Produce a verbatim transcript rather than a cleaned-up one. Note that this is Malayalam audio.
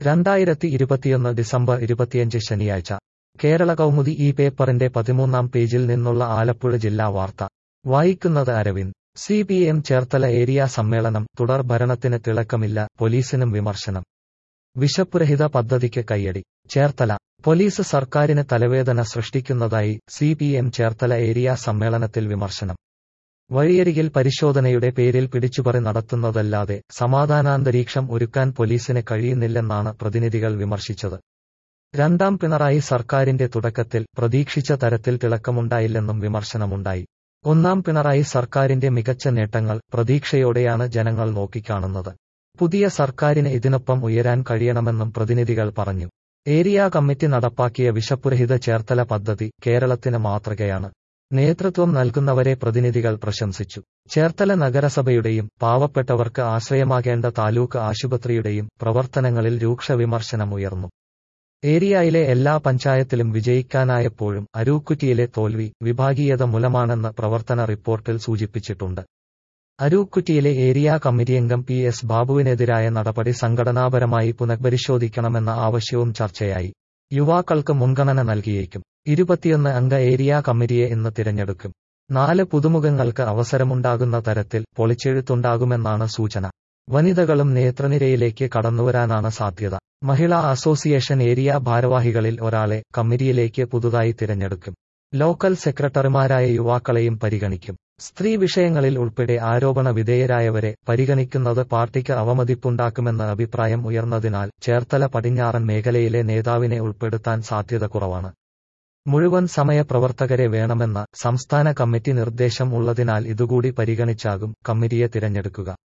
രണ്ടായിരത്തി ഇരുപത്തിയൊന്ന് ഡിസംബർ ഇരുപത്തിയഞ്ച് ശനിയാഴ്ച കേരള കൗമുദി ഈ പേപ്പറിന്റെ പതിമൂന്നാം പേജിൽ നിന്നുള്ള ആലപ്പുഴ ജില്ലാ വാർത്ത വായിക്കുന്നത് Aravind. C P M Cherthala area സമ്മേളനം തുടർ ഭരണത്തിന് തിളക്കമില്ല, പോലീസിനും വിമർശനം. വിശപ്പുരഹിത പദ്ധതിക്ക് കയ്യടി. ചേർത്തല. പോലീസ് സർക്കാരിന് തലവേദന സൃഷ്ടിക്കുന്നതായി C P M Cherthala area സമ്മേളനത്തിൽ വിമർശനം. വഴിയരികിൽ പരിശോധനയുടെ പേരിൽ പിടിച്ചുപറി നടത്തുന്നതല്ലാതെ സമാധാനാന്തരീക്ഷം ഒരുക്കാൻ പോലീസിന് കഴിയുന്നില്ലെന്നാണ് പ്രതിനിധികൾ വിമർശിച്ചത്. രണ്ടാം പിണറായി സർക്കാരിന്റെ തുടക്കത്തിൽ പ്രതീക്ഷിച്ച തരത്തിൽ തിളക്കമുണ്ടായില്ലെന്നും വിമർശനമുണ്ടായി. ഒന്നാം പിണറായി സർക്കാരിന്റെ മികച്ച നേട്ടങ്ങൾ പ്രതീക്ഷയോടെയാണ് ജനങ്ങൾ നോക്കിക്കാണുന്നത്. പുതിയ സർക്കാരിന് ഇതിനൊപ്പം ഉയരാൻ കഴിയണമെന്നും പ്രതിനിധികൾ പറഞ്ഞു. ഏരിയ കമ്മിറ്റി നടപ്പാക്കിയ വിശപ്പുരഹിത ചേർത്തല പദ്ധതി കേരളത്തിന് മാതൃകയാണ്. നേതൃത്വം നൽകുന്നവരെ പ്രതിനിധികൾ പ്രശംസിച്ചു. ചേർത്തല നഗരസഭയുടെയും പാവപ്പെട്ടവർക്ക് ആശ്രയമാകേണ്ട താലൂക്ക് ആശുപത്രിയുടെയും പ്രവർത്തനങ്ങളിൽ രൂക്ഷ വിമർശനം ഉയർന്നു. ഏരിയയിലെ എല്ലാ പഞ്ചായത്തിലും വിജയിക്കാനായപ്പോഴും അരൂക്കുറ്റിയിലെ തോൽവി വിഭാഗീയത മൂലമാണെന്ന് പ്രവർത്തന റിപ്പോർട്ടിൽ സൂചിപ്പിച്ചിട്ടുണ്ട്. അരൂക്കുറ്റിയിലെ ഏരിയ കമ്മിറ്റിയംഗം പി എസ് ബാബുവിനെതിരായ നടപടി സംഘടനാപരമായി പുനഃപരിശോധിക്കണമെന്ന ആവശ്യവും ചർച്ചയായി. യുവാക്കൾക്ക് മുൻഗണന നൽകിയേക്കും. ഇരുപത്തിയൊന്ന് അംഗ ഏരിയ കമ്മിറ്റിയെ ഇന്ന് തിരഞ്ഞെടുക്കും. നാല് പുതുമുഖങ്ങൾക്ക് അവസരമുണ്ടാകുന്ന തരത്തിൽ പൊളിച്ചെഴുത്തുണ്ടാകുമെന്നാണ് സൂചന. വനിതകളും നേതൃനിരയിലേക്ക് കടന്നുവരാനാണ് സാധ്യത. മഹിളാ അസോസിയേഷൻ ഏരിയ ഭാരവാഹികളിൽ ഒരാളെ കമ്മിറ്റിയിലേക്ക് പുതുതായി തിരഞ്ഞെടുക്കും. ലോക്കൽ സെക്രട്ടറിമാരായ യുവാക്കളെയും പരിഗണിക്കും. സ്ത്രീ വിഷയങ്ങളിൽ ഉൾപ്പെടെ ആരോപണ വിധേയരായവരെ പരിഗണിക്കുന്നത് പാർട്ടിക്ക് അവമതിപ്പുണ്ടാക്കുമെന്ന അഭിപ്രായം ഉയർന്നതിനാൽ ചേർത്തല പടിഞ്ഞാറൻ മേഖലയിലെ നേതാവിനെ ഉൾപ്പെടുത്താൻ സാധ്യത കുറവാണ്. മുഴുവൻ സമയ പ്രവർത്തകരെ വേണമെന്ന സംസ്ഥാന കമ്മിറ്റി നിർദ്ദേശം ഉള്ളതിനാൽ ഇതുകൂടി പരിഗണിച്ചാകും കമ്മിറ്റിയെ തിരഞ്ഞെടുക്കുക.